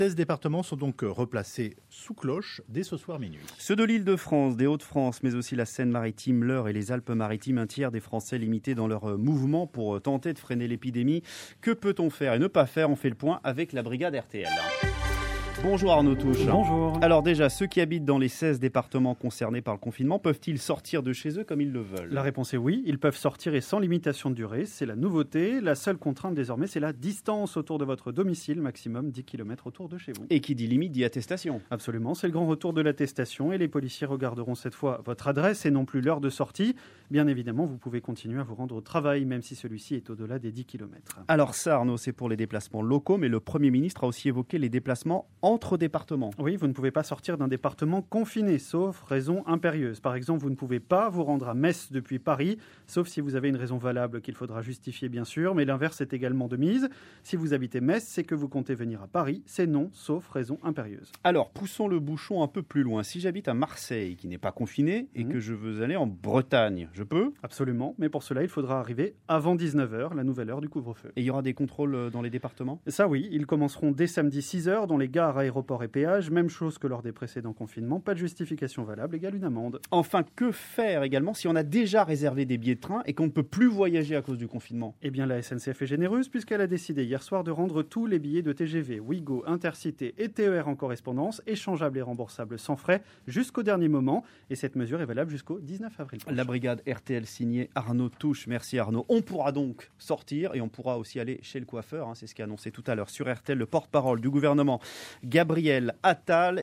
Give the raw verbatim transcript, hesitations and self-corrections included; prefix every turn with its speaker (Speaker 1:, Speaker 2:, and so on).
Speaker 1: seize départements sont donc replacés sous cloche dès ce soir minuit.
Speaker 2: Ceux de l'Île-de-France, des Hauts-de-France, mais aussi la Seine-Maritime, l'Eure et les Alpes-Maritimes, un tiers des Français limités dans leur mouvement pour tenter de freiner l'épidémie. Que peut-on faire et ne pas faire? On fait le point avec la brigade R T L. Bonjour Arnaud Touche.
Speaker 3: Bonjour.
Speaker 2: Alors déjà, ceux qui habitent dans les seize départements concernés par le confinement, peuvent-ils sortir de chez eux comme ils le veulent?
Speaker 3: La réponse est oui, ils peuvent sortir et sans limitation de durée, c'est la nouveauté. La seule contrainte désormais, c'est la distance autour de votre domicile, maximum dix kilomètres autour de chez vous.
Speaker 2: Et qui dit limite dit attestation.
Speaker 3: Absolument, c'est le grand retour de l'attestation et les policiers regarderont cette fois votre adresse et non plus l'heure de sortie. Bien évidemment, vous pouvez continuer à vous rendre au travail, même si celui-ci est au-delà des dix kilomètres.
Speaker 2: Alors ça Arnaud, c'est pour les déplacements locaux, mais le Premier ministre a aussi évoqué les déplacements entre départements.
Speaker 3: Oui, vous ne pouvez pas sortir d'un département confiné, sauf raison impérieuse. Par exemple, vous ne pouvez pas vous rendre à Metz depuis Paris, sauf si vous avez une raison valable qu'il faudra justifier, bien sûr, mais l'inverse est également de mise. Si vous habitez Metz, c'est que vous comptez venir à Paris, c'est non, sauf raison impérieuse.
Speaker 2: Alors, poussons le bouchon un peu plus loin. Si j'habite à Marseille, qui n'est pas confiné, et mmh. que je veux aller en Bretagne, je peux ?
Speaker 3: Absolument, mais pour cela, il faudra arriver avant dix-neuf heures, la nouvelle heure du couvre-feu.
Speaker 2: Et il y aura des contrôles dans les départements ?
Speaker 3: Ça oui, ils commenceront dès samedi six heures dans les gares, aéroports et péages. Même chose que lors des précédents confinements, pas de justification valable égale une amende.
Speaker 2: Enfin, que faire également si on a déjà réservé des billets de train et qu'on ne peut plus voyager à cause du confinement ?
Speaker 3: Eh bien, la S N C F est généreuse puisqu'elle a décidé hier soir de rendre tous les billets de T G V, Ouigo, Intercité et T E R en correspondance, échangeables et remboursables sans frais jusqu'au dernier moment. Et cette mesure est valable jusqu'au dix-neuf avril prochain.
Speaker 2: La brigade R T L signée Arnaud Touche. Merci Arnaud. On pourra donc sortir et on pourra aussi aller chez le coiffeur. Hein, c'est ce qu'a annoncé tout à l'heure sur R T L le porte-parole du gouvernement, Gabriel Attal.